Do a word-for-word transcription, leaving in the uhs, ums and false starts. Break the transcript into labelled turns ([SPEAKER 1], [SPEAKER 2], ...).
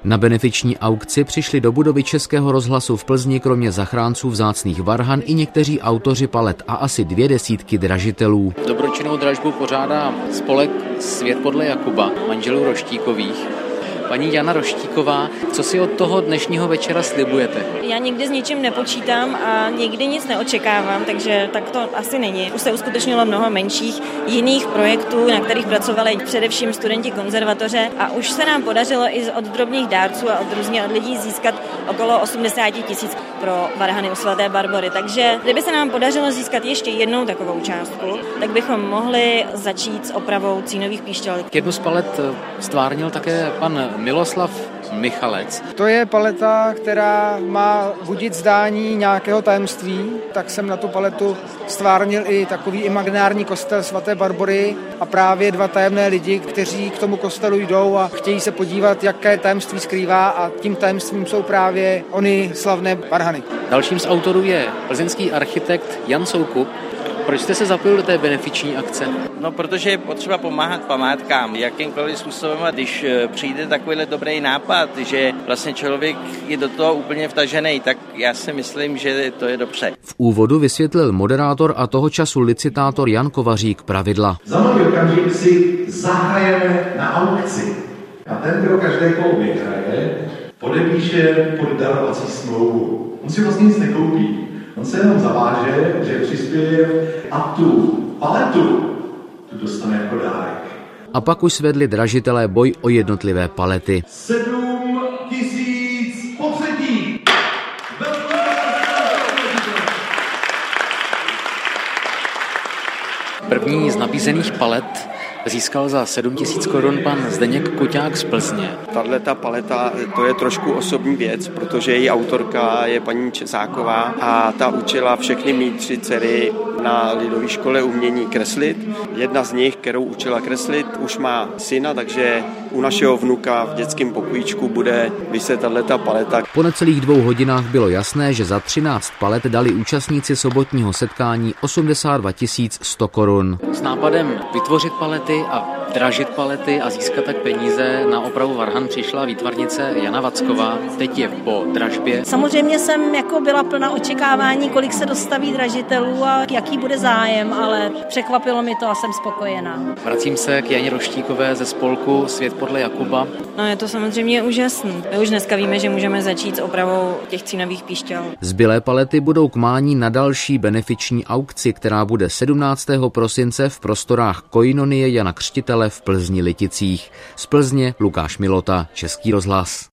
[SPEAKER 1] Na benefiční aukci přišli do budovy Českého rozhlasu v Plzni kromě zachránců vzácných varhan i někteří autoři palet a asi dvě desítky dražitelů.
[SPEAKER 2] Dobročinnou dražbu pořádá spolek Svět podle Jakuba, manželů Roštíkových. Paní Jana Roštíková, co si od toho dnešního večera slibujete?
[SPEAKER 3] Já nikdy s ničím nepočítám a nikdy nic neočekávám, takže tak to asi není. Už se uskutečnilo mnoho menších jiných projektů, na kterých pracovali především studenti konzervatoře a už se nám podařilo i od drobných dárců a od různě od lidí získat okolo osmdesát tisíc pro varhany u svaté Barbory. Takže kdyby se nám podařilo získat ještě jednou takovou částku, tak bychom mohli začít s opravou cínových píšťal.
[SPEAKER 2] Jednu z palet stvárnil také pan Miloslav Michalec.
[SPEAKER 4] To je paleta, která má budit zdání nějakého tajemství, tak jsem na tu paletu stvárnil i takový imaginární kostel svaté Barbory a právě dva tajemné lidi, kteří k tomu kostelu jdou a chtějí se podívat, jaké tajemství skrývá a tím tajemstvím jsou právě ony slavné varhany.
[SPEAKER 2] Dalším z autorů je plzeňský architekt Jan Soukup. Proč jste se zapojil do té benefiční akce?
[SPEAKER 5] No, protože je potřeba pomáhat památkám jakýmkoliv způsobem a když přijde takovýhle dobrý nápad, že vlastně člověk je do toho úplně vtažený, tak já si myslím, že to je dobře.
[SPEAKER 1] V úvodu vysvětlil moderátor a toho času licitátor Jan Kovařík pravidla.
[SPEAKER 6] Za malý okamžik si zahrajeme na aukci a ten, kdo každé kolo vyhraje, podepíše poddarovací smlouvu. On si vlastně nic nekoupí. On se jenom zaváže, že přispěje a tu paletu tu dostane jako dárek.
[SPEAKER 1] A pak už svedli dražitelé boj o jednotlivé palety.
[SPEAKER 6] Sedm tisíc potřetí!
[SPEAKER 2] První z nabízených palet získal za sedm tisíc korun pan Zdeněk Kuťák z Plzně.
[SPEAKER 7] Tato paleta, to je trošku osobní věc, protože její autorka je paní Česáková a ta učila všechny mý tři dcery na lidové škole umění kreslit. Jedna z nich, kterou učila kreslit, už má syna, takže u našeho vnuka v dětském pokojíčku bude viset tato paleta.
[SPEAKER 1] Po necelých dvou hodinách bylo jasné, že za třináct palet dali účastníci sobotního setkání osmdesát dva tisíc sto korun.
[SPEAKER 2] S nápadem vytvořit palety a dražit palety a získat tak peníze na opravu varhan přišla výtvarnice Jana Vacková. Teď je po dražbě.
[SPEAKER 3] Samozřejmě jsem jako byla plná očekávání, kolik se dostaví dražitelů a jaký bude zájem, ale překvapilo mi to a jsem spokojená.
[SPEAKER 2] Vracím se k Janě Roštíkové ze spolku Svět podle Jakuba.
[SPEAKER 3] No, je to samozřejmě úžasný. My už dneska víme, že můžeme začít s opravou těch cínových píšťal.
[SPEAKER 1] Zbylé palety budou k mání na další benefiční aukci, která bude sedmnáctého prosince v prostorách Koinonie Jana Křtitele v Plzni Liticích. Z Plzně Lukáš Milota, Český rozhlas.